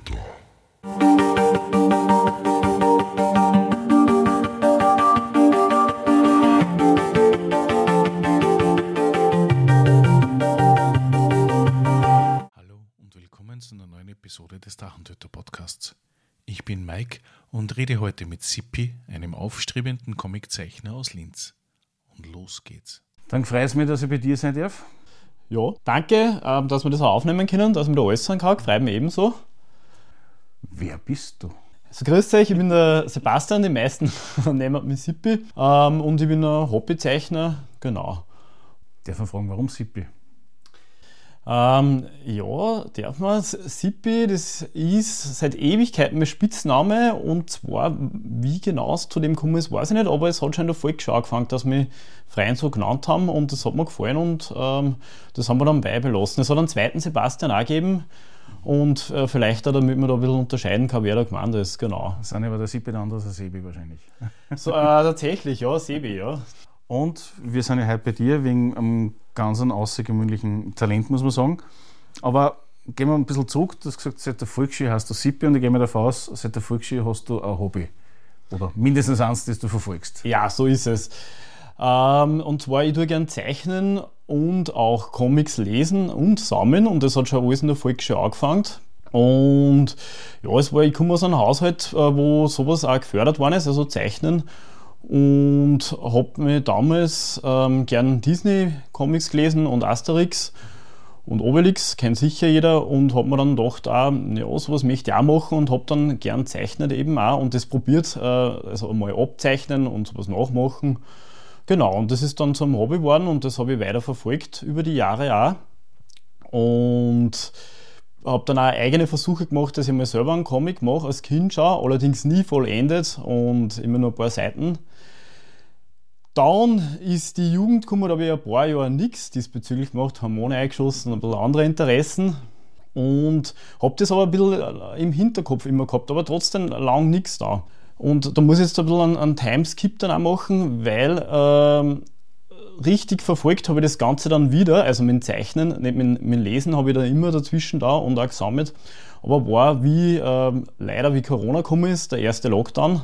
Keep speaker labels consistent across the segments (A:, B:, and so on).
A: Stammtischtheater.
B: Hallo und willkommen zu einer neuen Episode des Drachentöter-Podcasts. Ich bin Mike und rede heute mit Sippi, einem aufstrebenden Comiczeichner aus Linz. Und los geht's.
C: Dann freut es mich, dass ich bei dir sein darf.
D: Ja, danke, dass wir das auch aufnehmen können, dass wir da äußern kann. Freut mich ebenso.
C: Wer bist du?
D: Also grüß euch, ich bin der Sebastian, die meisten nennen mich Sippi. Und ich bin ein Hobbyzeichner, genau.
C: Darf man fragen, warum Sippi?
D: Ja, darf man. Sippi, das ist seit Ewigkeiten mein Spitzname. Und zwar, wie genau es zu dem gekommen ist, weiß ich nicht, aber es hat schon in der Volksschau angefangen, dass mich Freien so genannt haben und das hat mir gefallen und das haben wir dann beibelassen. Es hat einen zweiten Sebastian auch gegeben und vielleicht auch, damit man da ein bisschen unterscheiden kann, wer da gemeint ist, genau.
C: Das sind aber der Sippi, der andere ist der Sebi wahrscheinlich.
D: So, tatsächlich, ja, Sebi, ja.
C: Und wir sind ja heute bei dir wegen einem ganz außergewöhnlichen Talent, muss man sagen. Aber gehen wir ein bisschen zurück. Du hast gesagt, seit der Volksschule hast du Sippi und ich gehe mal davon aus, seit der Volksschule hast du ein Hobby. Oder mindestens eins, das du verfolgst.
D: Ja, so ist es. Und zwar, ich tue gerne zeichnen und auch Comics lesen und sammeln und das hat schon alles in der Volksschule angefangen. Und ja, ich komme aus einem Haushalt, wo sowas auch gefördert worden ist, also Zeichnen. Und habe mir damals gern Disney-Comics gelesen und Asterix und Obelix, kennt sicher jeder, und habe mir dann gedacht, ja, sowas möchte ich auch machen und habe dann gern zeichnet eben auch und das probiert, also mal abzeichnen und sowas nachmachen. Genau, und das ist dann zum Hobby geworden und das habe ich weiter verfolgt über die Jahre auch. Und habe dann auch eigene Versuche gemacht, dass ich mal selber einen Comic mache, als Kind schon, allerdings nie vollendet und immer nur ein paar Seiten. Dann ist die Jugend gekommen, da habe ich ein paar Jahre nichts diesbezüglich gemacht, Hormone eingeschossen, ein bisschen andere Interessen und habe das aber ein bisschen im Hinterkopf immer gehabt, aber trotzdem lang nichts da. Und da muss ich jetzt ein bisschen einen Timeskip dann auch machen, weil richtig verfolgt habe ich das Ganze dann wieder, also mit dem Zeichnen, nicht mit dem Lesen habe ich da immer dazwischen da und auch gesammelt, aber war leider wie Corona gekommen ist, der erste Lockdown.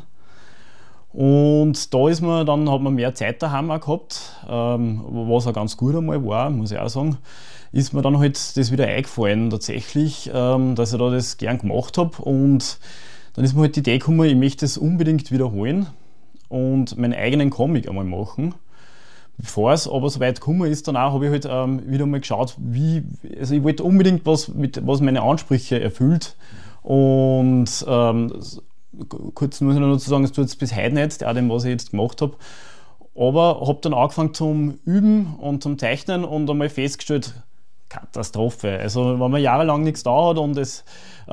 D: Und da hat man mehr Zeit daheim auch gehabt, was auch ganz gut einmal war, muss ich auch sagen, ist mir dann halt das wieder eingefallen tatsächlich, dass ich da das gern gemacht habe und dann ist mir halt die Idee gekommen, ich möchte das unbedingt wiederholen und meinen eigenen Comic einmal machen. Bevor es aber so weit gekommen ist, danach habe ich halt wieder mal geschaut, also ich wollte unbedingt was meine Ansprüche erfüllt und kurz muss ich noch dazu sagen, es tut es bis heute nicht, auch dem, was ich jetzt gemacht habe. Aber habe dann angefangen zum Üben und zum Zeichnen und einmal festgestellt, Katastrophe. Also wenn man jahrelang nichts da hat und es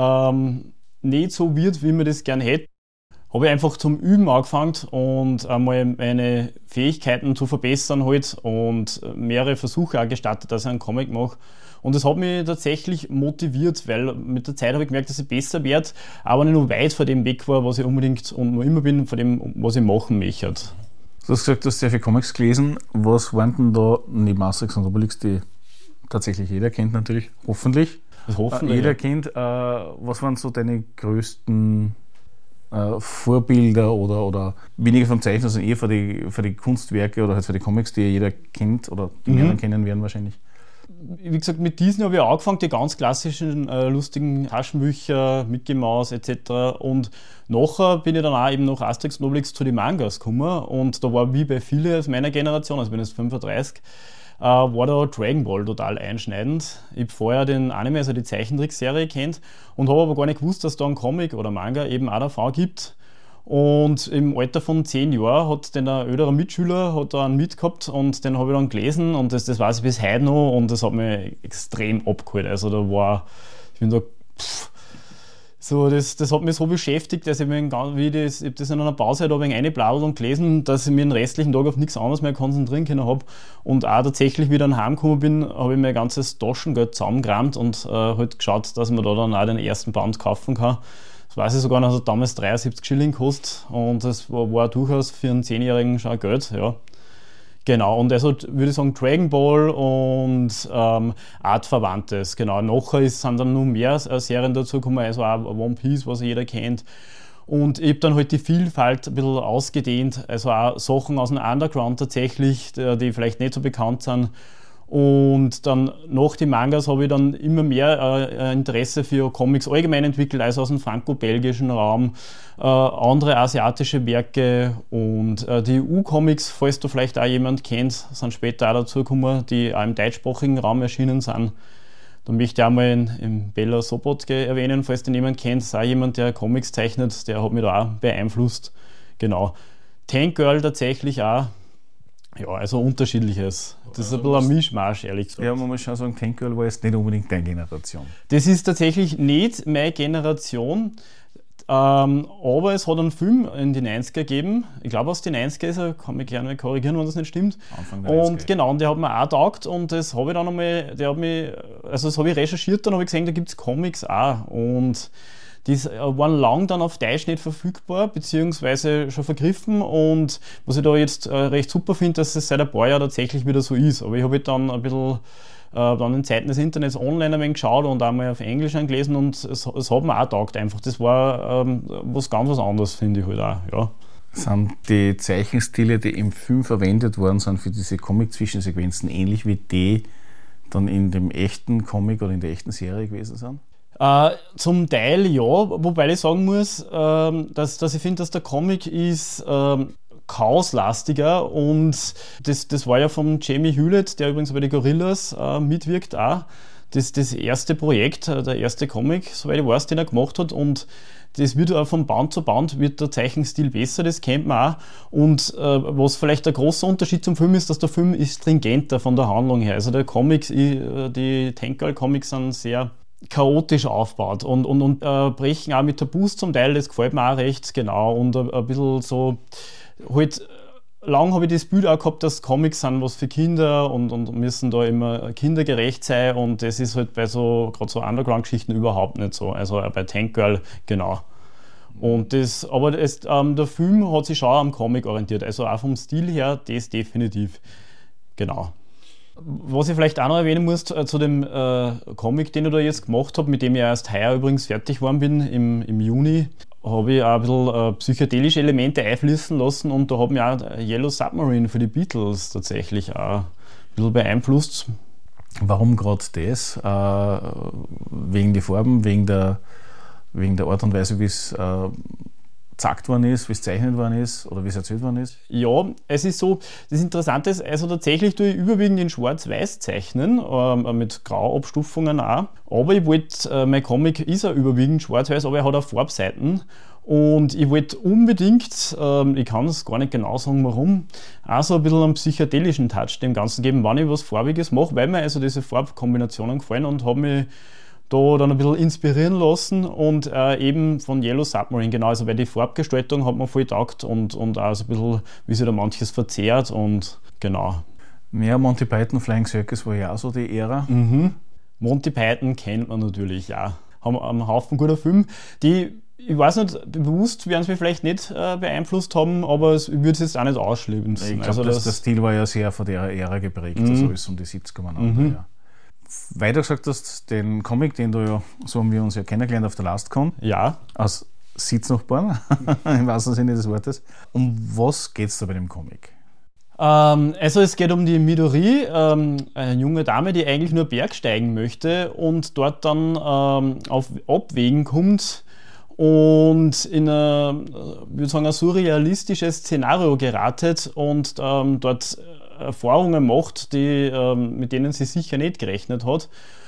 D: nicht so wird, wie man das gern hätte, habe ich einfach zum Üben angefangen und einmal meine Fähigkeiten zu verbessern halt und mehrere Versuche auch gestartet, dass ich einen Comic mache. Und das hat mich tatsächlich motiviert, weil mit der Zeit habe ich gemerkt, dass ich besser werde, aber nicht nur weit von dem weg war, was ich unbedingt und noch immer bin, von dem, was ich machen möchte.
C: Du hast gesagt, du hast sehr viele Comics gelesen. Was waren denn da neben Asterix und Obelix, die tatsächlich jeder kennt natürlich, hoffentlich? Jeder kennt. Was waren so deine größten Vorbilder oder weniger vom Zeichnen, sondern eher für die Kunstwerke oder halt für die Comics, die jeder kennt oder die anderen kennen werden wahrscheinlich?
D: Wie gesagt, mit Disney habe ich auch angefangen, die ganz klassischen lustigen Taschenbücher, Mickey Mouse etc. Und nachher bin ich dann auch eben nach Asterix und Obelix zu den Mangas gekommen und da war wie bei vielen aus meiner Generation, also ich bin jetzt 35, war da Dragon Ball total einschneidend. Ich habe vorher den Anime, also die Zeichentrickserie, kennt und habe aber gar nicht gewusst, dass da einen Comic oder Manga eben auch davon gibt. Und im Alter von 10 Jahren hat ein älterer Mitschüler da einen mitgehabt und den habe ich dann gelesen und das weiß ich bis heute noch und das hat mich extrem abgeholt. Also da war, ich bin da, das hat mich so beschäftigt, dass ich das in einer Pause halt ein wenig reingeblaudert und gelesen, dass ich mir den restlichen Tag auf nichts anderes mehr konzentrieren können habe. Und auch tatsächlich, wie ich dann heimgekommen bin, habe ich mein ganzes Taschengeld zusammengerammt und halt geschaut, dass man da dann auch den ersten Band kaufen kann. Das weiß ich sogar noch, hat damals 73 Schilling gekostet und das war durchaus für einen 10-Jährigen schon Geld. Ja. Genau, und also würde ich sagen Dragon Ball und Artverwandtes. Genau, nachher sind dann noch mehr Serien dazu gekommen, also auch One Piece, was jeder kennt. Und ich habe dann halt die Vielfalt ein bisschen ausgedehnt, also auch Sachen aus dem Underground tatsächlich, die vielleicht nicht so bekannt sind. Und dann nach den Mangas habe ich dann immer mehr Interesse für Comics allgemein entwickelt, also aus dem franco-belgischen Raum, andere asiatische Werke und die EU-Comics, falls du vielleicht auch jemand kennt, sind später auch dazu gekommen, die auch im deutschsprachigen Raum erschienen sind. Da möchte ich auch mal in Bella Sobotke erwähnen, falls den jemand kennt. Das ist auch jemand, der Comics zeichnet, der hat mich da auch beeinflusst. Genau. Tank Girl tatsächlich auch. Ja, also unterschiedliches. Das ist ein bisschen ein Mischmasch, ehrlich gesagt.
C: Ja, man muss schon sagen, Tank Girl war jetzt nicht unbedingt deine Generation.
D: Das ist tatsächlich nicht meine Generation, aber es hat einen Film in die 90er gegeben. Ich glaube, aus den 90er ist er, kann mich gerne korrigieren, wenn das nicht stimmt.
C: Anfang der 90er.
D: Und genau, und der hat mir auch getaugt und das habe ich dann einmal, das habe ich recherchiert, dann habe ich gesehen, da gibt es Comics auch. Und die waren lang dann auf Deutsch nicht verfügbar, beziehungsweise schon vergriffen. Und was ich da jetzt recht super finde, dass es seit ein paar Jahren tatsächlich wieder so ist. Aber ich habe dann ein bisschen dann in Zeiten des Internets online ein wenig geschaut und auch mal auf Englisch gelesen und es hat mir auch getaugt einfach. Das war was ganz was anderes, finde ich halt auch. Ja.
C: Sind die Zeichenstile, die im Film verwendet worden sind für diese Comic-Zwischensequenzen, ähnlich wie die dann in dem echten Comic oder in der echten Serie gewesen sind?
D: Zum Teil ja, wobei ich sagen muss, dass ich finde, dass der Comic ist chaoslastiger und das war ja von Jamie Hewlett, der übrigens bei den Gorillas mitwirkt auch. Das erste Projekt, der erste Comic, soweit ich weiß, den er gemacht hat und das wird auch von Band zu Band wird der Zeichenstil besser, das kennt man auch. Und was vielleicht der große Unterschied zum Film ist, dass der Film ist stringenter von der Handlung her. Also der Comics, die Tank Girl Comics sind sehr chaotisch aufgebaut und brechen auch mit Tabus zum Teil, das gefällt mir auch recht, genau. Und ein bisschen so, halt, lang habe ich das Bild auch gehabt, dass Comics sind was für Kinder und müssen da immer kindergerecht sein und das ist halt bei so, gerade so Underground-Geschichten überhaupt nicht so. Also bei Tank Girl, genau. Und der Film hat sich schon am Comic orientiert, also auch vom Stil her, das definitiv, genau. Was ich vielleicht auch noch erwähnen muss zu dem Comic, den ich da jetzt gemacht habe, mit dem ich erst heuer übrigens fertig geworden bin, im Juni, habe ich auch ein bisschen psychedelische Elemente einfließen lassen und da hat mich auch Yellow Submarine für die Beatles tatsächlich auch ein bisschen beeinflusst.
C: Warum gerade das? Wegen der Farben, wegen der Art und Weise, wie es gezackt worden ist, wie es gezeichnet worden ist oder wie es erzählt worden ist?
D: Ja, es ist so, das Interessante ist, also tatsächlich tue ich überwiegend in Schwarz-Weiß zeichnen, mit Grauabstufungen auch, aber ich wollte, mein Comic ist ja überwiegend Schwarz-Weiß, aber er hat auch Farbseiten und ich wollte unbedingt, ich kann es gar nicht genau sagen warum, auch so ein bisschen einen psychedelischen Touch dem Ganzen geben, wenn ich was Farbiges mache, weil mir also diese Farbkombinationen gefallen und habe mich da dann ein bisschen inspirieren lassen und eben von Yellow Submarine, genau, also weil die Farbgestaltung hat mir voll getaugt und auch so ein bisschen, wie sich da manches verzerrt und genau.
C: Ja, Monty Python Flying Circus war ja auch so die Ära.
D: Mhm. Monty Python kennt man natürlich, ja. Haben einen Haufen guter Film, die, ich weiß nicht, bewusst werden sie mich vielleicht nicht beeinflusst haben, aber ich würde es jetzt auch nicht ausschließen.
C: Ich glaube, der Stil war ja sehr von der Ära geprägt, also alles um die 70er umeinander, ja. Weiter gesagt hast, den Comic, den du ja, so haben wir uns ja kennengelernt auf der LastCon.
D: Ja.
C: Aus Sitznachbarn, im wahrsten Sinne des Wortes. Um was geht es da bei dem Comic?
D: Also es geht um die Midori, eine junge Dame, die eigentlich nur Bergsteigen möchte und dort dann auf Abwägen kommt und in ein surrealistisches Szenario geratet und dort Erfahrungen macht, mit denen sie sicher nicht gerechnet hat.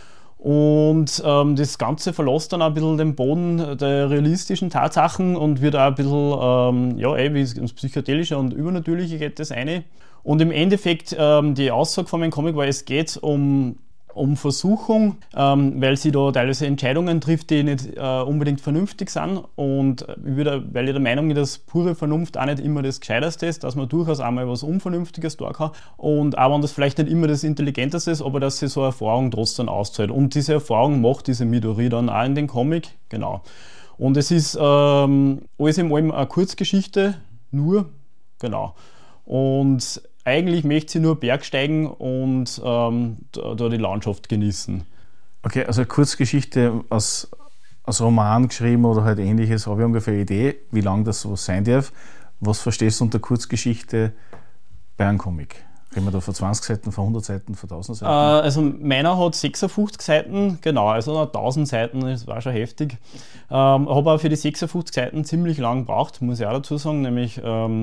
D: Und das Ganze verlässt dann auch ein bisschen den Boden der realistischen Tatsachen und wird auch ein bisschen, wie ins Psychedelische und Übernatürliche geht das eine. Und im Endeffekt, die Aussage von meinem Comic war, es geht um Versuchung, weil sie da teilweise Entscheidungen trifft, die nicht unbedingt vernünftig sind und weil ich der Meinung bin, dass pure Vernunft auch nicht immer das Gescheiterste ist, dass man durchaus einmal was Unvernünftiges tun kann und auch wenn das vielleicht nicht immer das Intelligenteste ist, aber dass sie so eine Erfahrung trotzdem auszahlt. Und diese Erfahrung macht diese Midori dann auch in den Comic, genau. Und es ist alles in allem eine Kurzgeschichte, nur, genau. Und eigentlich möchte sie nur Bergsteigen und da die Landschaft genießen.
C: Okay, also eine Kurzgeschichte als Roman geschrieben oder halt ähnliches, habe ich ungefähr eine Idee, wie lang das sowas sein darf. Was verstehst du unter Kurzgeschichte bei einem Comic? Reden wir da von 20 Seiten, von 100 Seiten, von 1000 Seiten?
D: Also meiner hat 56 Seiten, genau, also 1000 Seiten, das war schon heftig. Habe auch für die 56 Seiten ziemlich lang gebraucht, muss ich auch dazu sagen, nämlich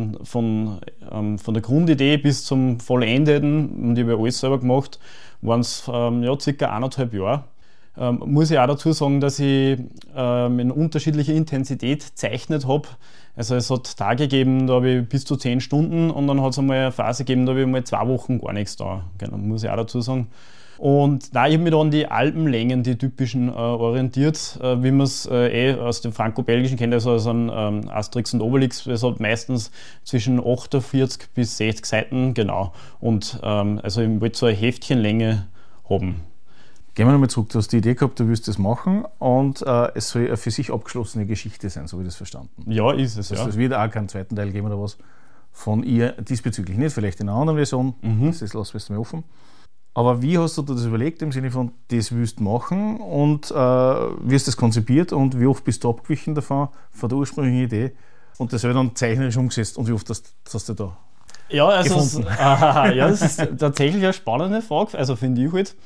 D: von der Grundidee bis zum Vollendeten, und ich habe alles selber gemacht, waren es ca. 1,5 Jahre. Muss ich auch dazu sagen, dass ich in unterschiedlicher Intensität gezeichnet habe. Also es hat Tage gegeben, da habe ich bis zu 10 Stunden, und dann hat es einmal eine Phase gegeben, da habe ich mal 2 Wochen gar nichts da. Genau, muss ich auch dazu sagen. Und da ich habe mich da an die Alpenlängen, die typischen, orientiert, wie man es aus dem Franco-Belgischen kennt, also aus einem Asterix und Obelix. Es hat meistens zwischen 48 bis 60 Seiten, genau. Und also ich wollte so eine Heftchenlänge haben.
C: Gehen wir nochmal zurück, du hast die Idee gehabt, du willst das machen, und es soll eine für sich abgeschlossene Geschichte sein, so wie ich das verstanden.
D: Ja, ist es, ja.
C: Es wird auch keinen zweiten Teil geben oder was von ihr diesbezüglich nicht, vielleicht in einer anderen Version, das lassen wir mal offen. Aber wie hast du dir das überlegt, im Sinne von, das willst du machen, und wie hast du das konzipiert, und wie oft bist du abgewichen davon, von der ursprünglichen Idee, und das wird dann zeichnerisch umgesetzt, und wie oft hast du da
D: ja, also
C: gefunden?
D: Das ist tatsächlich eine spannende Frage, also finde ich halt.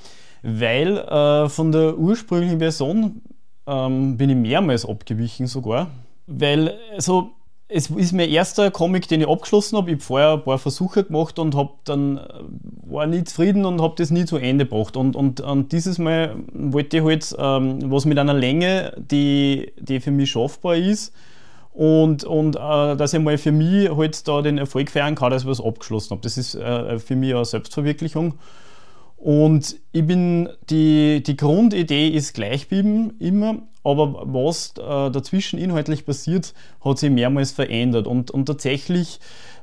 D: Weil von der ursprünglichen Version bin ich mehrmals abgewichen sogar. Weil also, es ist mein erster Comic, den ich abgeschlossen habe. Ich habe vorher ein paar Versuche gemacht und war nie zufrieden und habe das nie zu Ende gebracht. Und dieses Mal wollte ich halt was mit einer Länge, die für mich schaffbar ist. Und dass ich mal für mich halt da den Erfolg feiern kann, dass ich was abgeschlossen habe. Das ist für mich eine Selbstverwirklichung. Und die Grundidee ist gleich geblieben, immer, aber was dazwischen inhaltlich passiert, hat sich mehrmals verändert. Und tatsächlich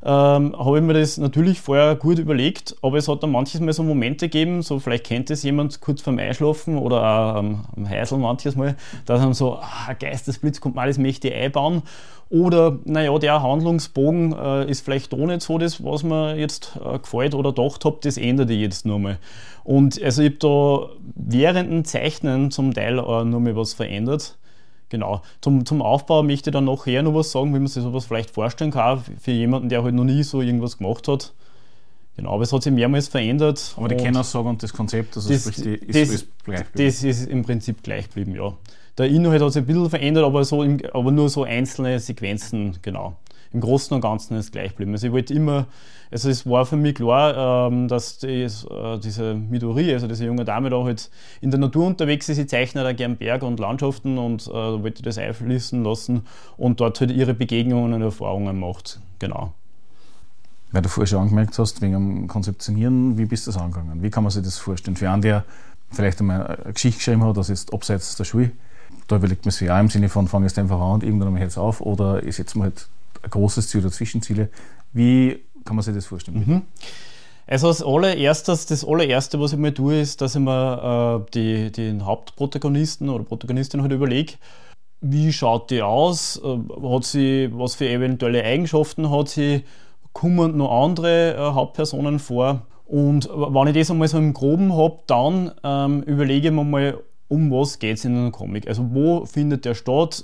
D: habe ich mir das natürlich vorher gut überlegt, aber es hat dann manches Mal so Momente gegeben, so vielleicht kennt es jemand kurz vorm Einschlafen oder auch am Heisel manches Mal, dass dann so, ein Geistesblitz kommt mal, das möchte ich einbauen. Oder, naja, der Handlungsbogen ist vielleicht auch nicht so das, was mir jetzt gefällt oder gedacht habe, das ändere ich jetzt nochmal. Und also ich habe da während dem Zeichnen zum Teil nochmal was verändert. Genau. Zum Aufbau möchte ich dann nachher noch was sagen, wie man sich sowas vielleicht vorstellen kann, für jemanden, der halt noch nie so irgendwas gemacht hat. Genau, aber es hat sich mehrmals verändert.
C: Aber die Kennaussage und das Konzept, also ist gleich geblieben?
D: Das ist im Prinzip gleich geblieben, ja. Der Inhalt hat sich ein bisschen verändert, aber nur so einzelne Sequenzen, genau. Im Großen und Ganzen ist es gleich geblieben. Also ich wollte immer, also es war für mich klar, dass diese Midori, also diese junge Dame da halt in der Natur unterwegs ist. Sie zeichnet auch gern Berge und Landschaften, und wollte das einfließen lassen und dort halt ihre Begegnungen und Erfahrungen macht, genau.
C: Weil du vorher schon angemerkt hast, wegen dem Konzeptionieren, wie bist du das angegangen? Wie kann man sich das vorstellen? Für einen, der vielleicht einmal eine Geschichte geschrieben hat, das ist abseits der Schule, da überlegt man sich ja im Sinne von, fange jetzt einfach an und irgendwann einmal hört es auf, oder ist jetzt mal halt ein großes Ziel oder Zwischenziele. Wie kann man sich das vorstellen?
D: Also das allererste, was ich mal tue, ist, dass ich mir den Hauptprotagonisten oder Protagonistin halt überlege, wie schaut die aus, hat sie, was für eventuelle Eigenschaften hat sie, kommen noch andere Hauptpersonen vor. Und wenn ich das einmal so im Groben habe, dann überlege ich mir mal, um was geht es in einem Comic. Also wo findet der statt,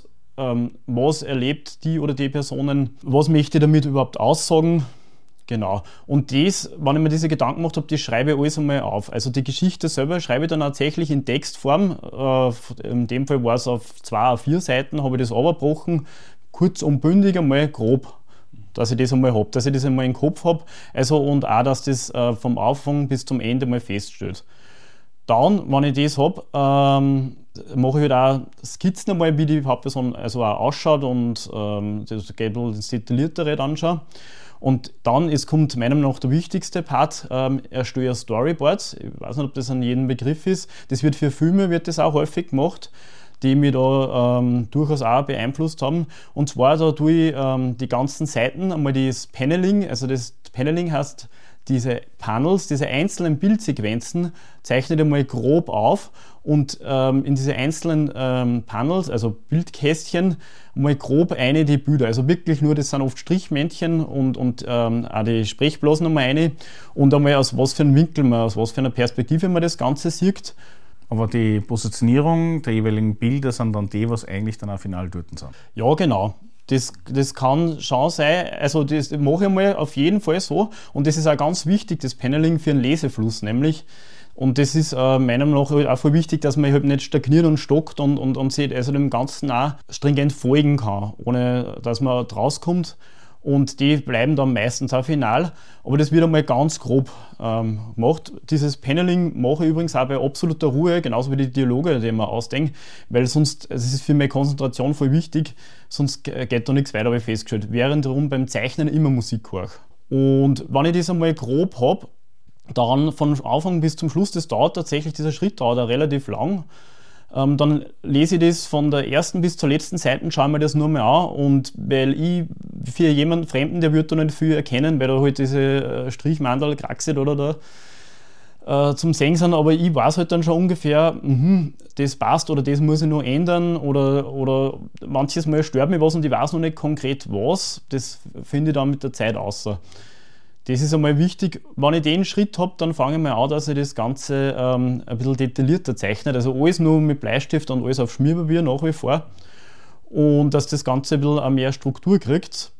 D: was erlebt die oder die Personen, was möchte ich damit überhaupt aussagen. Genau. Und das, wenn ich mir diese Gedanken gemacht habe, das schreibe ich alles einmal auf. Also die Geschichte selber schreibe ich dann tatsächlich in Textform. In dem Fall war es auf 2 A4 Seiten, habe ich das runtergebrochen, kurz und bündig einmal grob, dass ich das einmal habe, dass ich das einmal im Kopf habe. Also, und auch, dass das vom Anfang bis zum Ende mal feststeht. Dann, wenn ich das habe, mache ich halt auch Skizzen einmal, wie die Hauptperson also auch ausschaut, und das geht das Detailliertere dann schon. Und dann kommt meiner Meinung nach der wichtigste Part, erstelle Storyboards. Ich weiß nicht, ob das an jedem Begriff ist. Das wird für Filme wird das auch häufig gemacht, die mich da durchaus auch beeinflusst haben. Und zwar da tue ich die ganzen Seiten, einmal das Paneling, also das Paneling heißt diese Panels, diese einzelnen Bildsequenzen zeichnet einmal grob auf und in diese einzelnen Panels, also Bildkästchen, mal grob eine die Bilder. Also wirklich nur, das sind oft Strichmännchen und auch die Sprechblasen einmal eine und einmal aus was für einem Winkel aus was für einer Perspektive man das Ganze sieht.
C: Aber die Positionierung der jeweiligen Bilder sind dann die, was eigentlich dann auch final dort sind.
D: Ja, genau. Das kann schon sein, also das mache ich mal auf jeden Fall so und das ist auch ganz wichtig, das Paneling für einen Lesefluss nämlich. Und das ist meiner Meinung nach auch voll wichtig, dass man halt nicht stagniert und stockt und sich also dem Ganzen auch stringent folgen kann, ohne dass man rauskommt. Und die bleiben dann meistens auch final. Aber das wird einmal ganz grob gemacht. Dieses Paneling mache ich übrigens auch bei absoluter Ruhe, genauso wie die Dialoge, die man ausdenkt, weil sonst, es ist für meine Konzentration voll wichtig, sonst geht da nichts weiter, habe ich festgestellt. Während darum beim Zeichnen immer Musik höre. Und wenn ich das einmal grob habe, dann von Anfang bis zum Schluss, das dauert tatsächlich, dieser Schritt dauert auch relativ lang. Dann lese ich das von der ersten bis zur letzten Seite, schaue mir das nur mal an und weil ich für jemanden Fremden, der wird da nicht viel erkennen, weil da halt diese Strichmandel kraxet oder da zum Sehen sind, aber ich weiß halt dann schon ungefähr, das passt oder das muss ich noch ändern oder manches Mal stört mich was und ich weiß noch nicht konkret was, das finde ich dann mit der Zeit außer. Das ist einmal wichtig. Wenn ich den Schritt habe, dann fange ich mal an, dass ich das Ganze ein bisschen detaillierter zeichne. Also alles nur mit Bleistift und alles auf Schmierpapier nach wie vor. Und dass das Ganze ein bisschen mehr Struktur kriegt.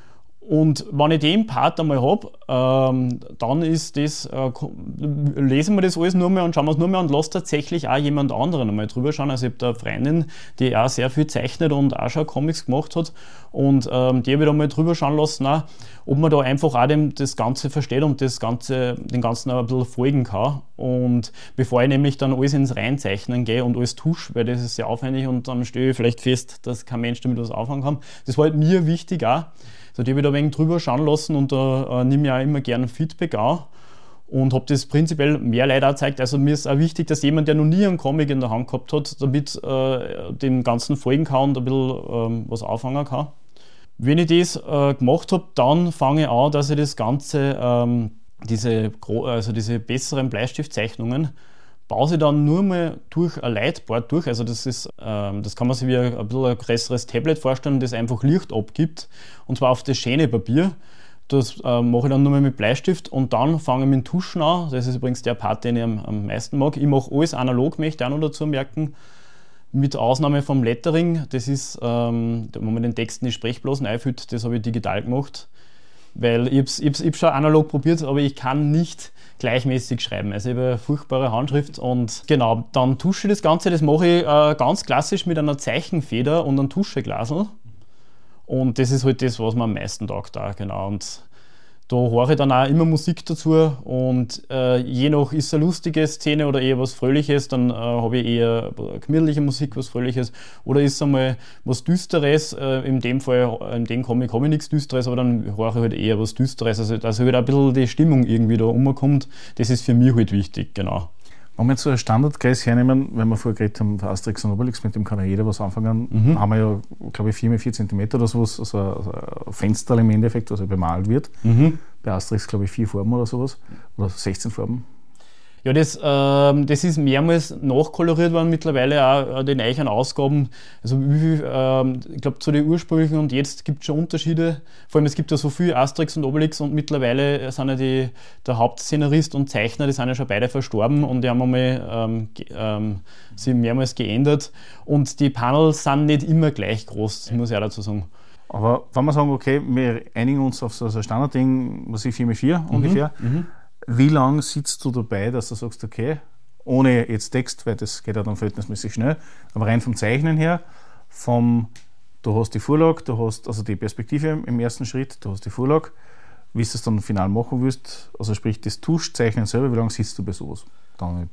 D: Und wenn ich den Part einmal habe, dann ist das, lesen wir das alles nur mehr und schauen wir es nur mehr und lasse tatsächlich auch jemand anderen einmal drüber schauen. Also ich habe da eine Freundin, die auch sehr viel zeichnet und auch schon Comics gemacht hat und die habe ich da mal drüber schauen lassen, auch, ob man da einfach auch das Ganze versteht und den Ganzen auch ein bisschen folgen kann. Und bevor ich nämlich dann alles ins Reinzeichnen gehe und alles tusche, weil das ist sehr aufwendig und dann stelle ich vielleicht fest, dass kein Mensch damit was anfangen kann. Das war halt mir wichtig auch. So, die habe ich da ein wenig drüber schauen lassen und da nehme ich auch immer gerne Feedback an und habe das prinzipiell mehr Leute auch gezeigt. Also mir ist auch wichtig, dass jemand, der noch nie einen Comic in der Hand gehabt hat, damit dem Ganzen folgen kann und ein bisschen was anfangen kann. Wenn ich das gemacht habe, dann fange ich an, dass ich das Ganze, diese besseren Bleistiftzeichnungen, baue ich dann nur mal durch ein Lightboard durch. Also das kann man sich wie ein bisschen ein größeres Tablet vorstellen, das einfach Licht abgibt. Und zwar auf das schöne Papier. Das mache ich dann nur mal mit Bleistift und dann fange ich mit dem Tuschen an. Das ist übrigens der Part, den ich am meisten mag. Ich mache alles analog, möchte ich auch noch dazu merken. Mit Ausnahme vom Lettering. Das ist, wenn man den Text in die Sprechblasen einfüllt, das habe ich digital gemacht. Weil ich habe schon analog probiert, aber ich kann nicht gleichmäßig schreiben. Also ich habe eine furchtbare Handschrift und genau, dann tusche ich das Ganze. Das mache ich ganz klassisch mit einer Zeichenfeder und einem Tuscheglasel. Und das ist halt das, was mir am meisten taugt da, genau. Und da höre ich dann auch immer Musik dazu und je nach ist es eine lustige Szene oder eher was Fröhliches, dann habe ich eher gemütliche Musik, was Fröhliches, oder ist es einmal was Düsteres, in dem Fall, in dem Comic habe ich nichts Düsteres, aber dann höre ich halt eher was Düsteres, also dass halt ein bisschen die Stimmung irgendwie da rumkommt, das ist für mich halt wichtig, genau.
C: Wenn wir jetzt so ein Standardkreis hernehmen, wenn wir vorher geredet haben, für Asterix und Obelix, mit dem kann ja jeder was anfangen, haben wir ja, glaube ich, 4x4 cm oder sowas, also ein Fenster im Endeffekt, also bemalt wird. Bei Asterix, glaube ich, 4 Farben oder sowas, oder 16 Farben.
D: Ja, das ist mehrmals nachkoloriert worden mittlerweile auch in den neuen Ausgaben. Also wie viel, ich glaube zu den ursprünglichen und jetzt gibt es schon Unterschiede. Vor allem es gibt ja so viel Asterix und Obelix und mittlerweile sind ja der Hauptszenarist und Zeichner, die sind ja schon beide verstorben und die haben einmal sie mehrmals geändert. Und die Panels sind nicht immer gleich groß, muss ich auch dazu sagen.
C: Aber wenn wir sagen, okay, wir einigen uns auf so ein Standardding, was ich 4x4 ungefähr, wie lange sitzt du dabei, dass du sagst, okay, ohne jetzt Text, weil das geht ja dann verhältnismäßig schnell, aber rein vom Zeichnen her, du hast die Vorlage, du hast also die Perspektive im ersten Schritt, du hast die Vorlage, wie du es dann final machen willst, also sprich das Tuschzeichnen selber, wie lange sitzt du bei sowas? Dann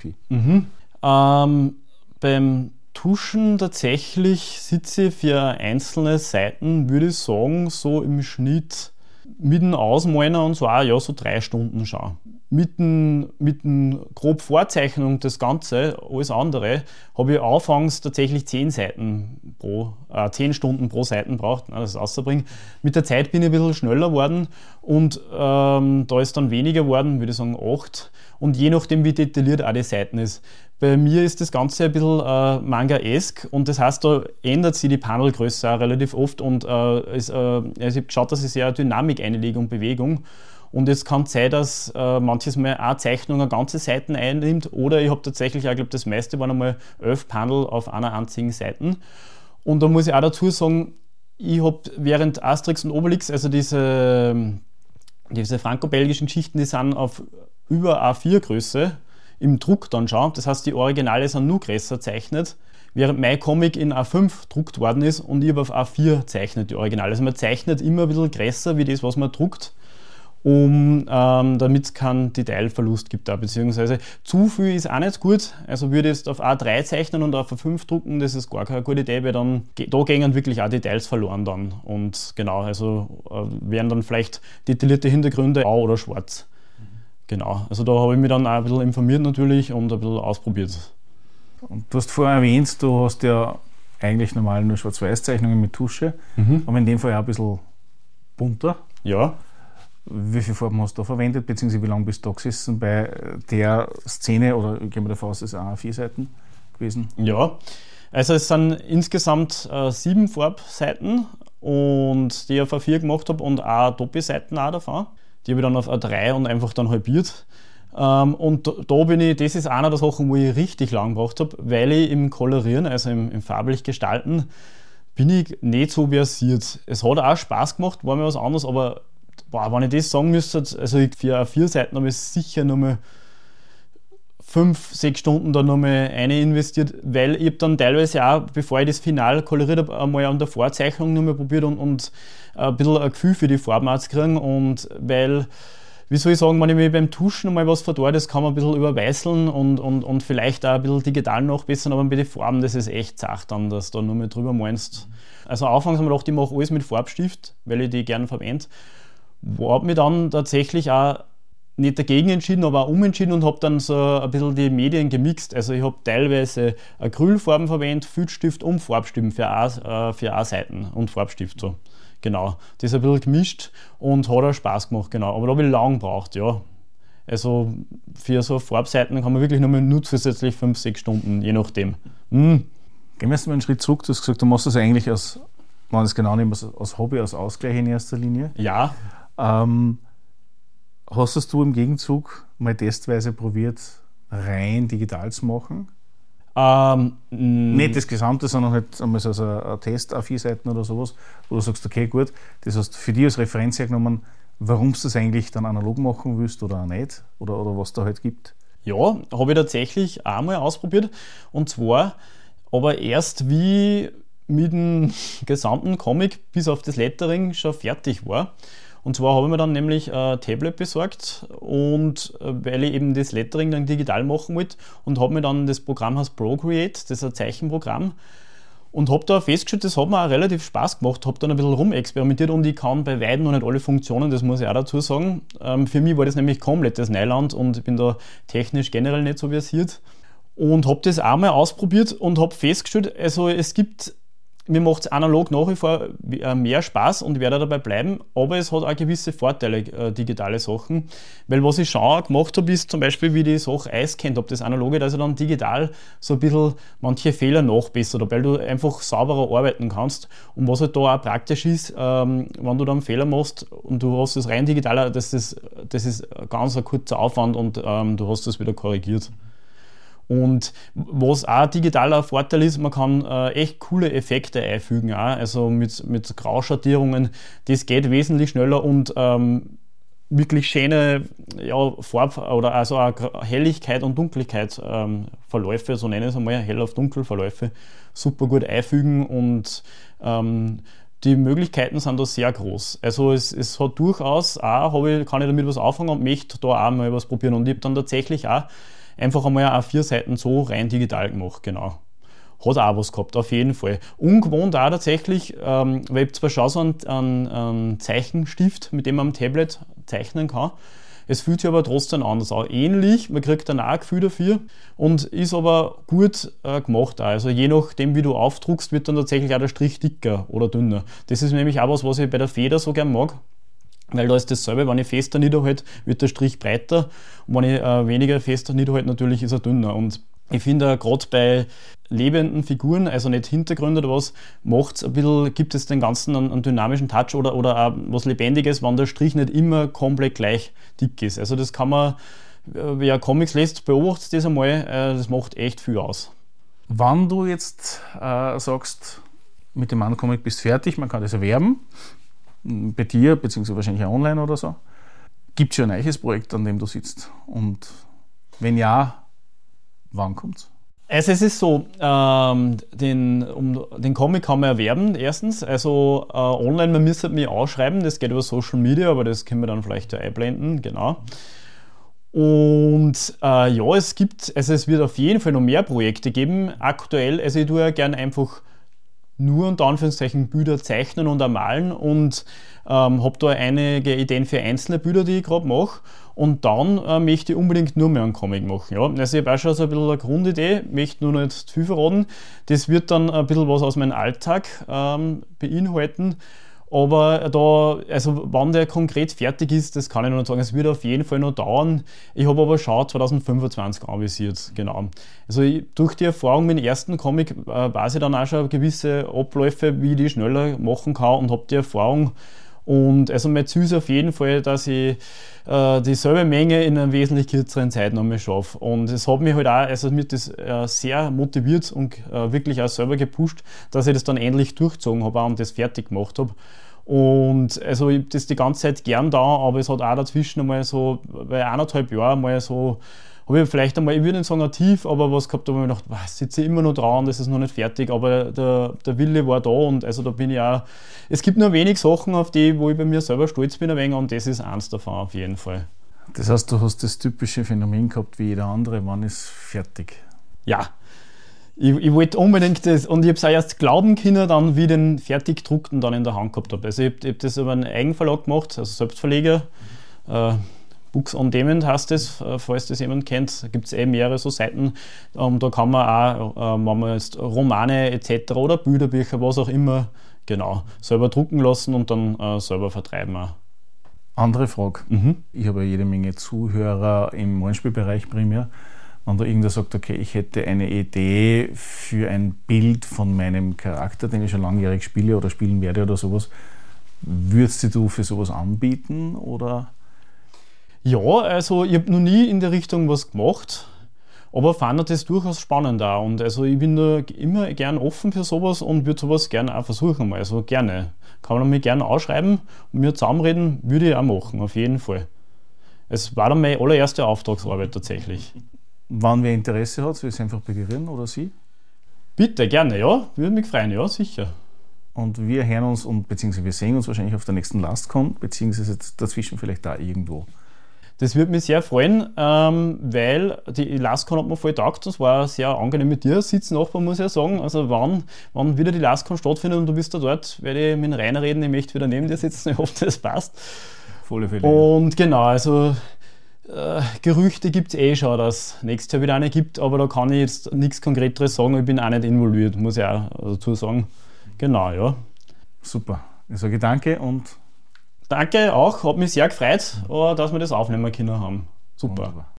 D: beim Tuschen tatsächlich sitze ich für einzelne Seiten, würde ich sagen, so im Schnitt mit dem Ausmalen und so auch, ja, so 3 Stunden schon. mit dem grob Vorzeichnung das Ganze, alles andere, habe ich anfangs tatsächlich 10 Stunden pro Seiten braucht, das auszubringen. Mit der Zeit bin ich ein bisschen schneller geworden und da ist dann weniger geworden, würde ich sagen 8. Und je nachdem, wie detailliert auch die Seiten ist. Bei mir ist das Ganze ein bisschen Manga-esk und das heißt, da ändert sich die Panelgröße auch relativ oft und ich habe geschaut, dass ich sehr Dynamik einlege und Bewegung. Und es kann sein, dass manches Mal eine Zeichnung eine ganze Seite einnimmt oder ich habe tatsächlich, ich glaube, das meiste waren einmal 11 Panel auf einer einzigen Seite. Und da muss ich auch dazu sagen, ich habe während Asterix und Obelix, also diese franco-belgischen Geschichten, die sind auf über A4-Größe im Druck dann schon. Das heißt, die Originale sind nur größer gezeichnet, während mein Comic in A5 gedruckt worden ist und ich habe auf A4 zeichnet, die Originale. Also man zeichnet immer ein bisschen größer wie das, was man druckt, damit es keinen Detailverlust gibt da, beziehungsweise zu viel ist auch nicht gut, also würde ich jetzt auf A3 zeichnen und auf A5 drucken, das ist gar keine gute Idee, weil dann, da gehen wirklich auch Details verloren dann und genau, also wären dann vielleicht detaillierte Hintergründe blau oder schwarz. Genau, also da habe ich mich dann auch ein bisschen informiert natürlich und ein bisschen ausprobiert.
C: Und du hast vorher erwähnt, du hast ja eigentlich normal nur Schwarz-Weiß-Zeichnungen mit Tusche, aber in dem Fall auch ein bisschen bunter.
D: Ja.
C: Wie viele Farben hast du da verwendet, beziehungsweise wie lange bist du da gesessen bei der Szene, oder ich gehe mal davon aus, es sind auch 4 Seiten gewesen?
D: Ja, also es sind insgesamt 7 Farbseiten und die ich auf A4 gemacht habe und auch Doppelseiten auch davon. Die habe ich dann auf A3 und einfach dann halbiert. Und da bin ich, das ist einer der Sachen, wo ich richtig lang gebraucht habe, weil ich im Kolorieren, also im farblich Gestalten, bin ich nicht so versiert. Es hat auch Spaß gemacht, war mir was anderes, aber wenn ich das sagen müsste, also für A4 Seiten habe ich sicher nochmal 5-6 Stunden da nochmal eine investiert, weil ich habe dann teilweise auch, bevor ich das Final koloriert habe, einmal an der Vorzeichnung nochmal probiert und ein bisschen ein Gefühl für die Farben auch zu kriegen und weil, wie soll ich sagen, wenn ich mir beim Tuschen mal was verdorre, das kann man ein bisschen überweißeln und vielleicht auch ein bisschen digital nachbessern, aber bei den Farben, das ist echt zart dann, dass du da nochmal drüber malst. Also anfangs haben wir gedacht, ich mache alles mit Farbstift, weil ich die gerne verwende. Habe mich dann tatsächlich auch nicht dagegen entschieden, aber auch umentschieden und habe dann so ein bisschen die Medien gemixt. Also ich habe teilweise Acrylfarben verwendet, Filzstift und Farbstift für A-Seiten und Farbstift so. Genau, das ist ein bisschen gemischt und hat auch Spaß gemacht, genau. Aber da habe ich lang gebraucht, ja. Also für so Farbseiten kann man wirklich nur zusätzlich 5-6 Stunden, je nachdem.
C: Gehen wir erst mal einen Schritt zurück. Du hast gesagt, du machst das eigentlich als, wenn ich es genau nehme, als Hobby, als Ausgleich in erster Linie.
D: Ja.
C: Hast du im Gegenzug mal testweise probiert, rein digital zu machen? Nicht das Gesamte, sondern halt einmal so ein Test auf 4 Seiten oder sowas, wo du sagst, okay, gut, das hast du für dich als Referenz hergenommen, warum du das eigentlich dann analog machen willst oder auch nicht, oder was da halt gibt.
D: Ja, habe ich tatsächlich einmal ausprobiert, und zwar aber erst wie mit dem gesamten Comic bis auf das Lettering schon fertig war. Und zwar habe ich mir dann nämlich ein Tablet besorgt, und weil ich eben das Lettering dann digital machen wollte, und habe mir dann das Programm heißt Procreate, das ist ein Zeichenprogramm, und habe da festgestellt, das hat mir auch relativ Spaß gemacht, habe dann ein bisschen rumexperimentiert, und ich kann bei weitem noch nicht alle Funktionen, das muss ich auch dazu sagen. Für mich war das nämlich komplettes Neuland und ich bin da technisch generell nicht so versiert, und habe das auch mal ausprobiert und habe festgestellt, also mir macht es analog nach wie vor mehr Spaß und werde dabei bleiben, aber es hat auch gewisse Vorteile, digitale Sachen, weil was ich schon auch gemacht habe, ist zum Beispiel, wie ich die Sache einscannt habe, das Analoge, dass ich dann digital so ein bisschen manche Fehler nachbessert habe, weil du einfach sauberer arbeiten kannst, und was halt da auch praktisch ist, wenn du dann Fehler machst und du hast das rein digital, das ist ganz ein kurzer Aufwand und du hast das wieder korrigiert. Und was auch digitaler Vorteil ist, man kann echt coole Effekte einfügen, auch. Also mit Grauschattierungen, das geht wesentlich schneller, und wirklich schöne oder also auch Helligkeit und Dunkelheit Verläufe, so nenne ich es einmal, hell auf dunkel Verläufe, super gut einfügen, und die Möglichkeiten sind da sehr groß. Also es hat durchaus auch, kann ich damit was anfangen und möchte da auch mal was probieren, und ich habe dann tatsächlich auch einfach einmal A4 Seiten so rein digital gemacht, genau. Hat auch was gehabt, auf jeden Fall. Ungewohnt auch tatsächlich, weil ich zwar schon so einen Zeichenstift, mit dem man am Tablet zeichnen kann. Es fühlt sich aber trotzdem anders an. Ähnlich, man kriegt dann auch ein Gefühl dafür und ist aber gut gemacht auch. Also je nachdem, wie du aufdruckst, wird dann tatsächlich auch der Strich dicker oder dünner. Das ist nämlich auch was ich bei der Feder so gern mag. Weil da ist dasselbe, wenn ich fester niederhalte, wird der Strich breiter und wenn ich weniger fester niederhalte, natürlich ist er dünner. Und ich finde gerade bei lebenden Figuren, also nicht Hintergründe oder was, gibt es den Ganzen einen dynamischen Touch oder auch was Lebendiges, wenn der Strich nicht immer komplett gleich dick ist. Also das kann man, wer Comics liest, beobachtet das einmal, das macht echt viel aus.
C: Wenn du jetzt sagst, mit dem Mann-Comic bist fertig, man kann das erwerben, bei dir, beziehungsweise wahrscheinlich auch online oder so. Gibt es schon ein neues Projekt, an dem du sitzt? Und wenn ja, wann kommt's?
D: Also es ist so, den Comic kann man erwerben, erstens. Also online, man müsste mich ausschreiben, das geht über Social Media, aber das können wir dann vielleicht ja einblenden, genau. Und ja, es wird auf jeden Fall noch mehr Projekte geben. Aktuell, also ich tue ja gerne einfach nur unter Anführungszeichen Bilder zeichnen und malen und habe da einige Ideen für einzelne Bilder, die ich gerade mache. Und dann möchte ich unbedingt nur mehr einen Comic machen. Ja. Also ich habe auch schon so ein bisschen eine Grundidee, möchte nur nicht zu viel verraten. Das wird dann ein bisschen was aus meinem Alltag beinhalten. Aber wann der konkret fertig ist, das kann ich noch nicht sagen. Es wird auf jeden Fall noch dauern. Ich habe aber schon 2025 anvisiert, genau. Also durch die Erfahrung mit dem ersten Comic weiß ich dann auch schon gewisse Abläufe, wie ich die schneller machen kann und habe die Erfahrung. Und also mein Ziel ist auf jeden Fall, dass ich dieselbe Menge in einer wesentlich kürzeren Zeit noch mal schaffe. Und es hat mich halt auch, also mir das sehr motiviert und wirklich auch selber gepusht, dass ich das dann endlich durchgezogen habe und das fertig gemacht habe. Und also ich habe das die ganze Zeit gern da, aber es hat auch dazwischen einmal so, bei 1,5 Jahren mal so, habe ich vielleicht einmal, ich würde nicht sagen ein Tief, aber was gehabt, da habe ich gedacht, sitze ich immer noch dran, das ist noch nicht fertig, aber der Wille war da und also da bin ich auch, es gibt nur wenig Sachen, auf die, wo ich bei mir selber stolz bin ein wenig und das ist eins davon auf jeden Fall.
C: Das heißt, du hast das typische Phänomen gehabt wie jeder andere, wann ist fertig?
D: Ja. Ich wollte unbedingt das, und ich habe es auch erst glauben können, dann wie ich den fertig gedruckten dann in der Hand gehabt habe. Also ich habe das über einen Eigenverlag gemacht, also Selbstverleger. Books on Demand heißt das, falls das jemand kennt. Da gibt es mehrere so Seiten. Da kann man auch, wenn man jetzt Romane etc. oder Bilderbücher, was auch immer, genau, selber drucken lassen und dann selber vertreiben auch.
C: Andere Frage. Ich habe ja jede Menge Zuhörer im Rollenspielbereich primär. Wenn da irgendwer sagt, okay, ich hätte eine Idee für ein Bild von meinem Charakter, den ich schon langjährig spiele oder spielen werde oder sowas, würdest du für sowas anbieten? Oder?
D: Ja, also ich habe noch nie in der Richtung was gemacht, aber fand das durchaus spannend auch. Und also ich bin da immer gern offen für sowas und würde sowas gerne auch versuchen mal. Also gerne. Kann man mich gerne ausschreiben und mir zusammenreden, würde ich auch machen, auf jeden Fall. Es war dann meine allererste Auftragsarbeit tatsächlich.
C: Wann wer Interesse hat, soll ich es einfach bei dir reden oder Sie?
D: Bitte, gerne, ja. Würde mich freuen, ja, sicher.
C: Und wir hören uns beziehungsweise wir sehen uns wahrscheinlich auf der nächsten LastCon, beziehungsweise dazwischen vielleicht da irgendwo.
D: Das würde mich sehr freuen, weil die LastCon hat mir voll getaugt. Das war sehr angenehm mit dir, Sitznachbar, muss ich ja sagen. Also wann wieder die LastCon stattfindet und du bist da dort, werde ich mit Rainer reden, ich möchte wieder neben dir sitzen, ich hoffe, das passt.
C: Volle Fälle.
D: Und genau, also Gerüchte gibt es schon, dass es nächstes Jahr wieder eine gibt, aber da kann ich jetzt nichts Konkreteres sagen, ich bin auch nicht involviert, muss ich auch dazu sagen. Genau, ja.
C: Super. Ich sage danke und
D: danke auch, hat mich sehr gefreut, dass wir das aufnehmen können haben. Super. Wunderbar.